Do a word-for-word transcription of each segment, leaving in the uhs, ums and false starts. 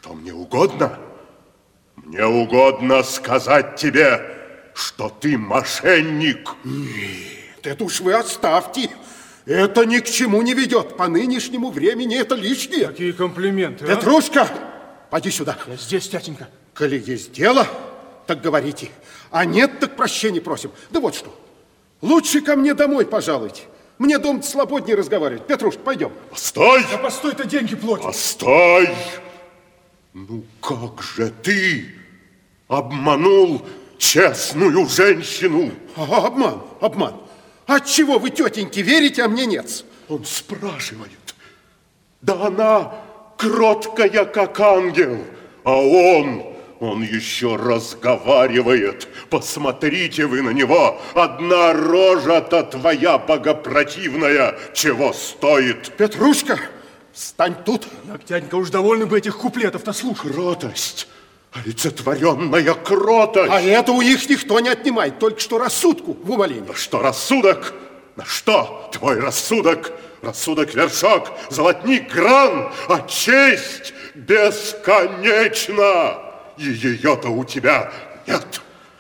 Что мне угодно? Мне угодно сказать тебе, что ты мошенник. Нет, это уж вы оставьте. Это ни к чему не ведет. По нынешнему времени это лишнее. Какие комплименты, Петрушка, а? Поди сюда. Я здесь, тятенька. Коли есть дело, так говорите. А нет, так прощения просим. Да вот что. Лучше ко мне домой пожалуйте. Мне дом свободнее разговаривать. Петруш, пойдем. Постой! Да постой-то, деньги платят. Постой! Ну как же ты обманул честную женщину? А, обман, обман. Отчего вы, тетеньки, верите, а мне нет? Он спрашивает. Да она кроткая, как ангел, а он... Он еще разговаривает. Посмотрите вы на него. Одна рожа-то твоя богопротивная чего стоит? Петрушка, встань тут. Так, тятенька, уж довольно бы этих куплетов-то слушать. Кротость, олицетворенная кротость. А это у них никто не отнимает, только что рассудку в умолении. На что рассудок? На что твой рассудок? Рассудок вершок, золотник гран, а честь бесконечна. И ее-то у тебя нет.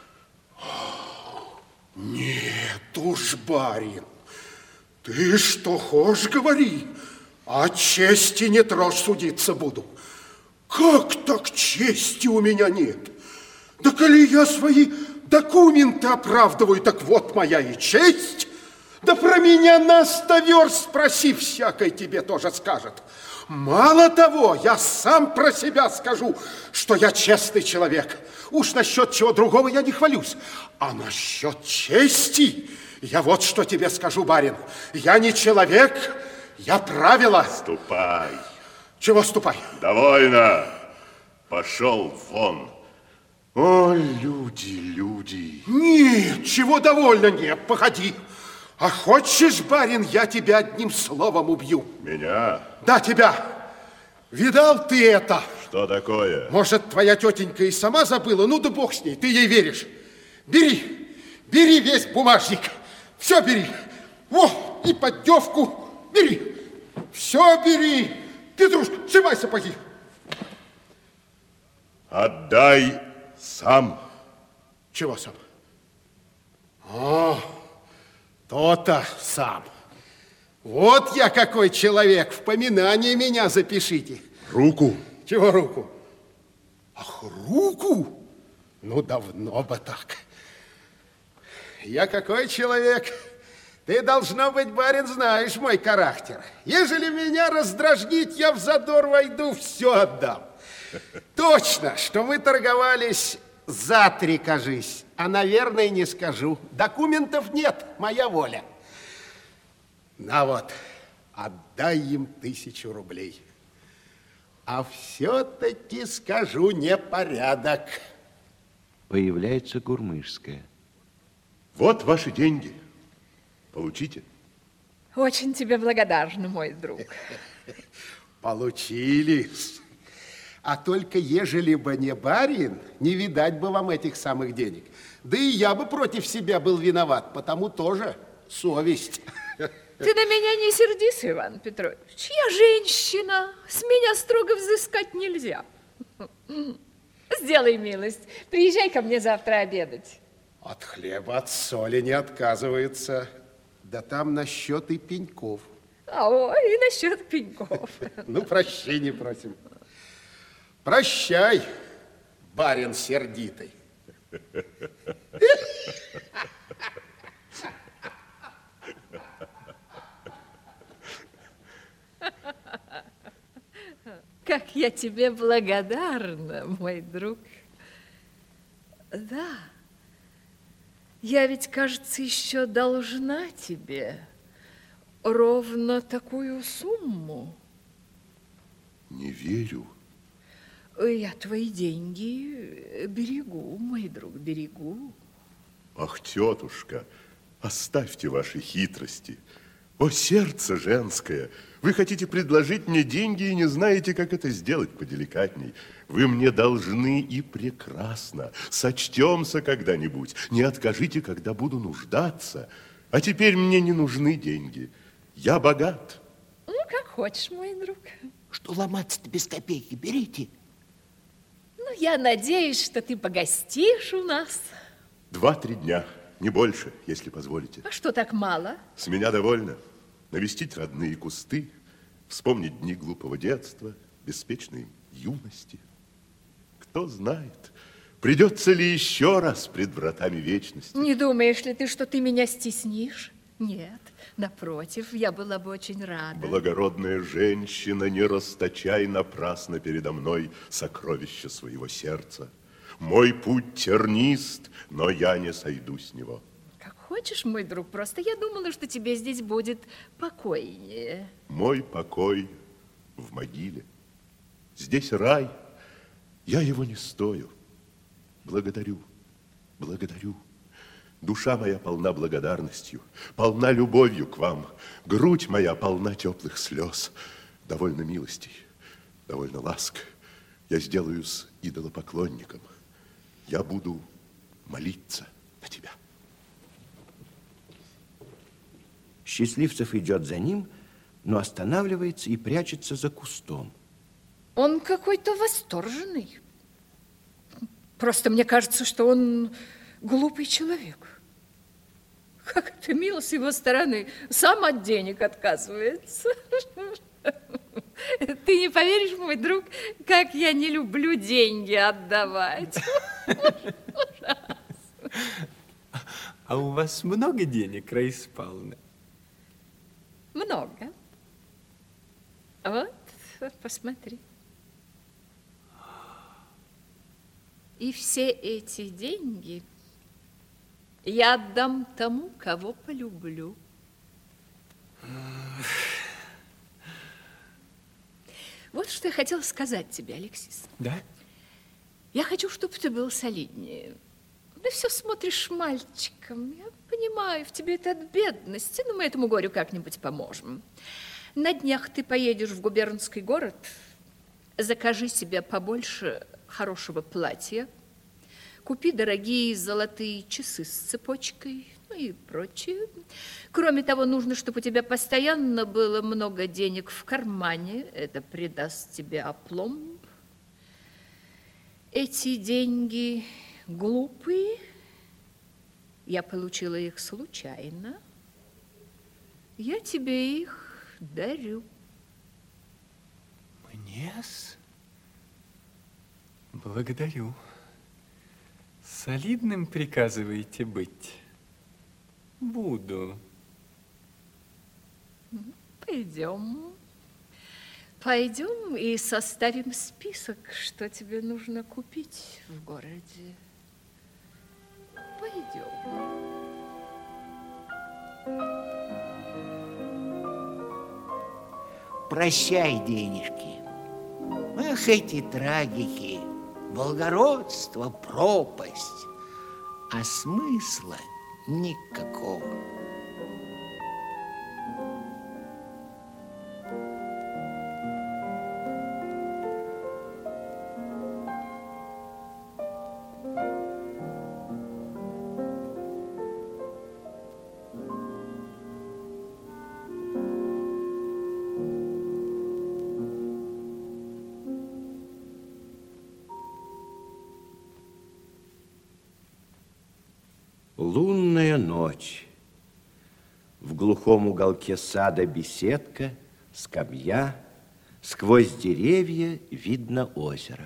Нет уж, барин. Ты что хочешь, говори. О чести не трожь, судиться буду. Как так чести у меня нет? Да коли я свои документы оправдываю, так вот моя и честь. Да про меня на сто верст спроси, всякой тебе тоже скажет. Мало того, я сам про себя скажу, что я честный человек. Уж насчет чего другого я не хвалюсь. А насчет чести я вот что тебе скажу, барин. Я не человек, я правило. Ступай. Чего ступай? Довольно. Пошел вон. О, люди, люди. Нет, чего довольно нет, походи. А хочешь, барин, я тебя одним словом убью? Меня? Да, тебя. Видал ты это? Что такое? Может, твоя тетенька и сама забыла? Ну да бог с ней, ты ей веришь. Бери, бери весь бумажник. Все бери. Во, и поддевку бери. Все бери. Петрушка, снимай сапоги. Отдай сам. Чего сам? О, то-то сам. Вот я какой человек. В поминание меня запишите. Руку. Чего руку? Ах, руку? Ну, давно бы так. Я какой человек? Ты, должно быть, барин, знаешь мой характер. Ежели меня раздражнить, я в задор войду, все отдам. Точно, что мы торговались за три, кажись. А, наверное, не скажу. Документов нет, моя воля. На вот, отдай им тысячу рублей. А все-таки скажу непорядок. Появляется Гурмышская. Вот ваши деньги. Получите. Очень тебе благодарна, мой друг. Получились. А только ежели бы не барин, не видать бы вам этих самых денег. Да и я бы против себя был виноват, потому тоже совесть. Ты на меня не сердись, Иван Петрович. Я женщина, с меня строго взыскать нельзя. Сделай милость, приезжай ко мне завтра обедать. От хлеба, от соли не отказывается. Да там насчет и пеньков. А, ой, и насчет пеньков. Ну, прощения просим. Прощай, барин сердитый. Как я тебе благодарна, мой друг. Да, я ведь, кажется, еще должна тебе ровно такую сумму. Не верю. Я твои деньги берегу, мой друг, берегу. Ах, тетушка, оставьте ваши хитрости. О, сердце женское! Вы хотите предложить мне деньги и не знаете, как это сделать поделикатней. Вы мне должны и прекрасно. Сочтемся когда-нибудь. Не откажите, когда буду нуждаться. А теперь мне не нужны деньги. Я богат. Ну, как хочешь, мой друг. Что ломаться-то без копейки? Берите. я надеюсь, что ты погостишь у нас. Два-три дня, не больше, если позволите. А что так мало? С меня довольно. Навестить родные кусты, вспомнить дни глупого детства, беспечной юности. Кто знает, придется ли еще раз пред вратами вечности. Не думаешь ли ты, что ты меня стеснишь? Нет, напротив, я была бы очень рада. Благородная женщина, не расточай напрасно передо мной сокровища своего сердца. Мой путь тернист, но я не сойду с него. Как хочешь, мой друг, просто я думала, что тебе здесь будет покойнее. Мой покой в могиле. Здесь рай, я его не стою. Благодарю, благодарю. Душа моя полна благодарностью, полна любовью к вам. Грудь моя полна теплых слез. Довольно милостей, довольно ласк. Я сделаюсь идолопоклонником. Я буду молиться на тебя. Счастливцев идет за ним, но останавливается и прячется за кустом. Он какой-то восторженный. Просто мне кажется, что он глупый человек. Как это мило с его стороны. Сам от денег отказывается. Ты не поверишь, мой друг, как я не люблю деньги отдавать. А у вас много денег, Раиса Павловна? Много. Вот, посмотри. И все эти деньги я отдам тому, кого полюблю. Вот что я хотела сказать тебе, Алексис. Да? Я хочу, чтобы ты был солиднее. Ты все смотришь мальчиком. Я понимаю, в тебе это от бедности, но мы этому горю как-нибудь поможем. На днях ты поедешь в губернский город, закажи себе побольше хорошего платья, купи дорогие золотые часы с цепочкой, ну и прочее. Кроме того, нужно, чтобы у тебя постоянно было много денег в кармане. Это придаст тебе опломб. Эти деньги глупые. Я получила их случайно. Я тебе их дарю. Мне-с? Благодарю. Солидным приказываете быть? Буду. Пойдем. Пойдем и составим список, что тебе нужно купить в городе. Пойдем. Прощай, денежки. Ах, эти трагики, благородство, пропасть, а смысла никакого. Лунная ночь. В глухом уголке сада беседка, скамья, сквозь деревья видно озеро.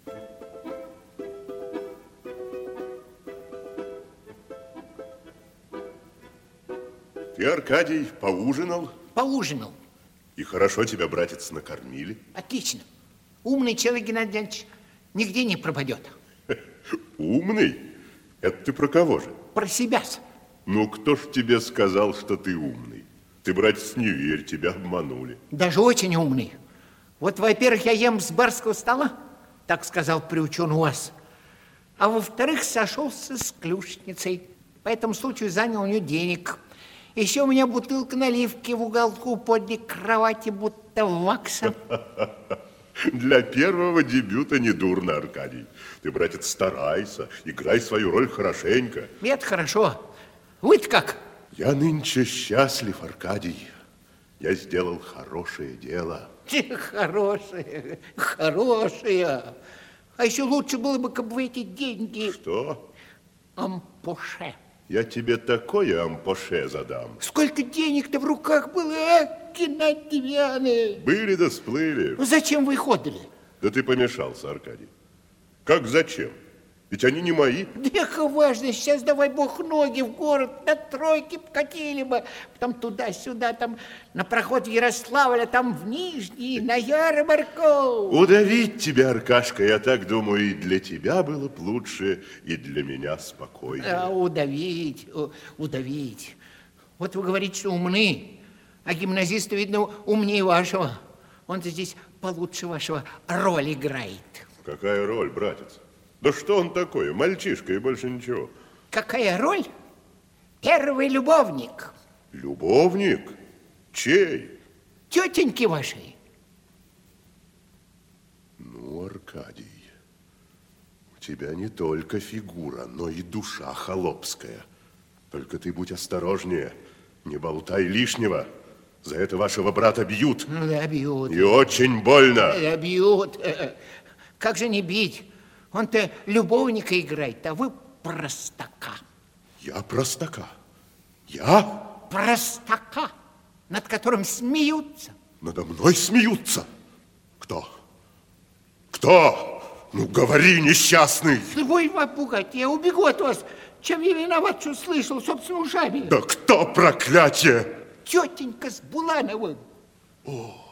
Ты, Аркадий, поужинал? Поужинал. И хорошо тебя, братец, накормили? Отлично. Умный человек, Геннадий Леонидович, нигде не пропадет. Умный? Это ты про кого же? Про себя. Ну, кто ж тебе сказал, что ты умный? Ты, братец, не верь, тебя обманули. Даже очень умный. Вот, во-первых, я ем с барского стола, так сказал приучен у вас. А во-вторых, сошелся с ключницей. По этому случаю занял у нее денег. Еще у меня бутылка наливки в уголку подле кровати, будто вакса. Для первого дебюта не дурно, Аркадий. Ты, братец, старайся, играй свою роль хорошенько. Это хорошо. Вы-то как? Я нынче счастлив, Аркадий. Я сделал хорошее дело. Хорошее, хорошее. А еще лучше было бы, как бы вы эти деньги... Что? Ампоше. Я тебе такое ампоше задам. Сколько денег-то в руках было, а, Геннадий Демьянович? Были да сплыли. Ну, зачем вы их отдали? Да ты помешался, Аркадий. Как зачем? Ведь они не мои. Да важно, сейчас давай бог ноги в город, на тройке покатили бы, потом туда-сюда, там на проход Ярославля, там в Нижний, на ярмарку. Удавить тебя, Аркашка, я так думаю, и для тебя было бы лучше, и для меня спокойнее. А, удавить, у- удавить. Вот вы говорите, что умны, а гимназисты, видно, умнее вашего. Он-то здесь получше вашего роль играет. Какая роль, братец? Да что он такое? Мальчишка и больше ничего. Какая роль? Первый любовник. Любовник? Чей? Тетеньки вашей. Ну, Аркадий, у тебя не только фигура, но и душа холопская. Только ты будь осторожнее, не болтай лишнего. За это вашего брата бьют. Ну да, бьют. И очень больно. Да, бьют. Как же не бить? Он-то любовника играет, а вы простака. Я простака. Я? Простака, над которым смеются. Надо мной смеются. Кто? Кто? Ну, говори, несчастный. Вы его пугаете, я убегу от вас. Чем я виноват, что слышал собственными ушами? Да кто, проклятие? Тетенька с Булановым. О,